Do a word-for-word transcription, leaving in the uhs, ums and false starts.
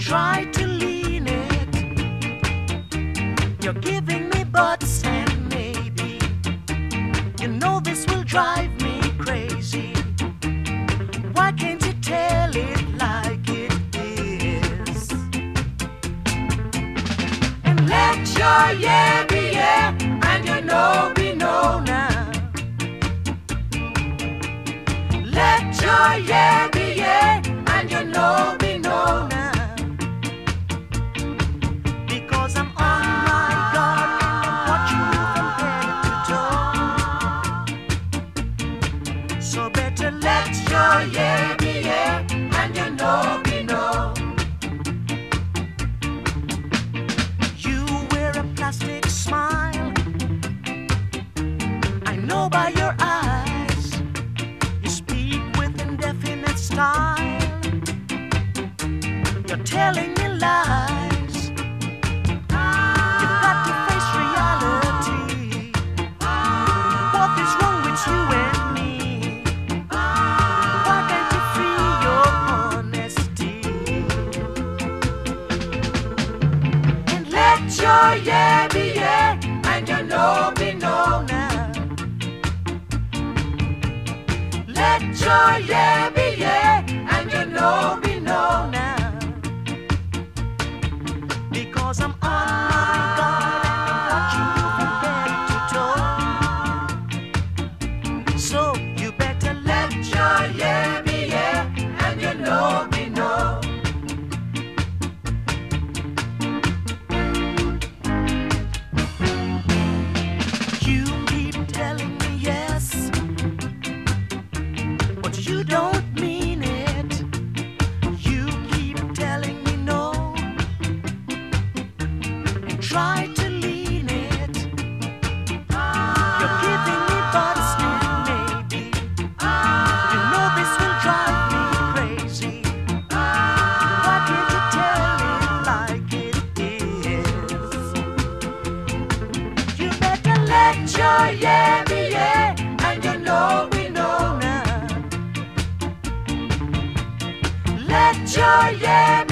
try to lean it. You're giving me buts and maybe. You know this will drive me crazy. Why can't you tell it like it is? And let your yeah be yeah, and your no be no now. Let your yeah be yeah, and your no be no now. Because I'm on my guard and I'm watching you from head to toe. So better let your yeah be yeah, and your no be no. You wear a plastic smile, I know by your eyes. You speak with indefinite style. You're telling me lies. You've got to face reality. What is wrong with you and me? Why can't you free your honesty? And let your yeah be yeah, and your no be no now. Let your yeah be yeah, and your no be no now. Because I'm on my guard and I'm watching you from head to toe. So you better let your yeah be yeah, and your no be no. You keep telling me yes, but you don't mean it. You keep telling me no, and try to lean it. You're giving me buts and maybe. You know this will drive me crazy. Why can't you tell it like it is? You better let your yeah be yeah, and your no be no now. Let your yeah